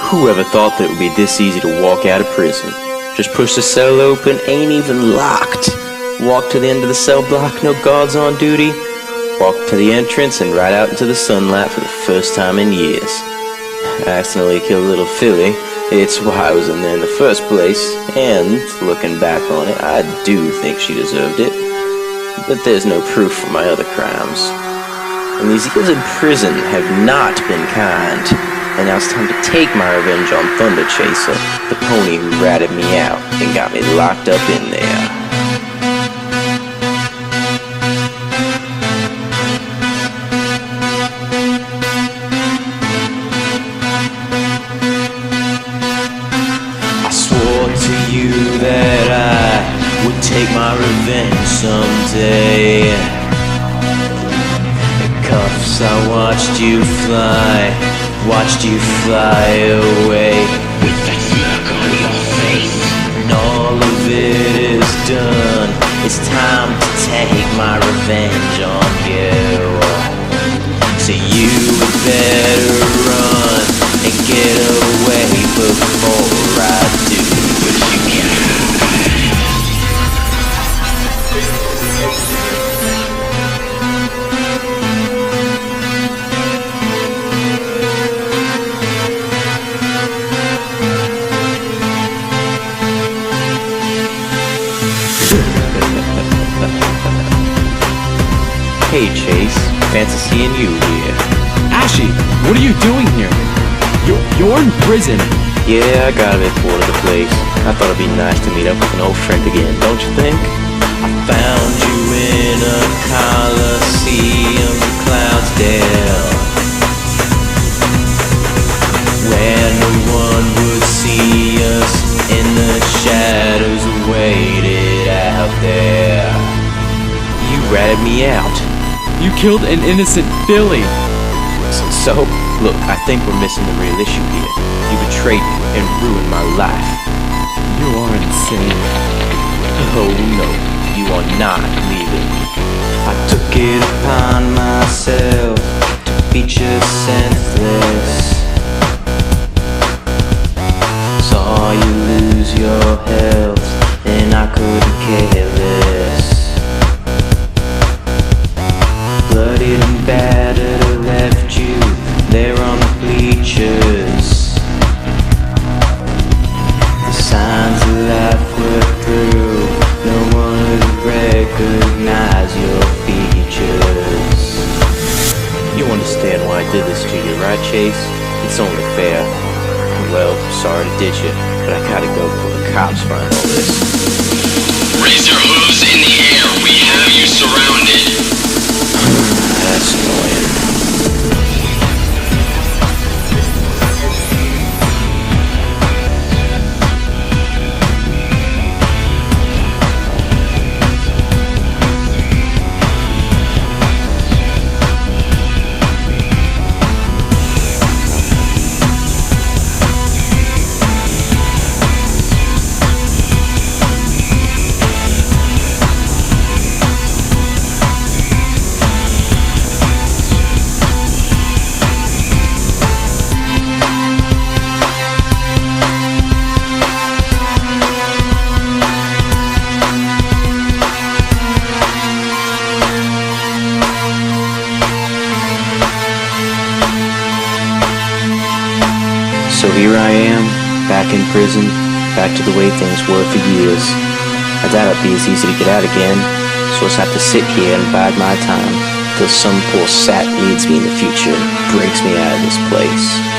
Whoever thought that it would be this easy to walk out of prison? Just push the cell open, ain't even locked. Walk to the end of the cell block, no guards on duty. Walk to the entrance and right out into the sunlight for the first time in years. I accidentally killed little Philly. It's why I was in there in the first place. And, looking back on it, I do think she deserved it. But there's no proof for my other crimes. And these years in prison have not been kind. And now it's time to take my revenge on Thunder Chaser, the pony who ratted me out and got me locked up in there. I swore to you that I would take my revenge someday. In cuffs I watched you fly away with that smirk on your face. And all of it is done. It's time to take my revenge on you. So you better run and get away before I do what you can. Hey Chase, fancy seeing you here. Ashy, what are you doing here? You're in prison. Yeah, I got a bit bored of the place. I thought it'd be nice to meet up with an old friend again, don't you think? I found you in a Coliseum in Cloudsdale, where no one would see us, in the shadows waited out there. You ratted me out. You killed an innocent Philly. So, look, I think we're missing the real issue here. You betrayed me and ruined my life. You are insane. Oh no, you are not leaving. I took it upon myself to beat you senseless. Saw you lose your health and I couldn't care less. Bloodied and battered, I left you there on the bleachers. The signs of life were through, no one would recognize your features. You understand why I did this to you, right, Chase? It's only fair. Well, sorry to ditch you, but I gotta go before the cops find all this. Raise your hooves in the air, we have you surrounded. That's annoying. So here I am, back in prison, back to the way things were for years. I doubt it'd be as easy to get out again, so I'll just have to sit here and bide my time till some poor sap needs me in the future and breaks me out of this place.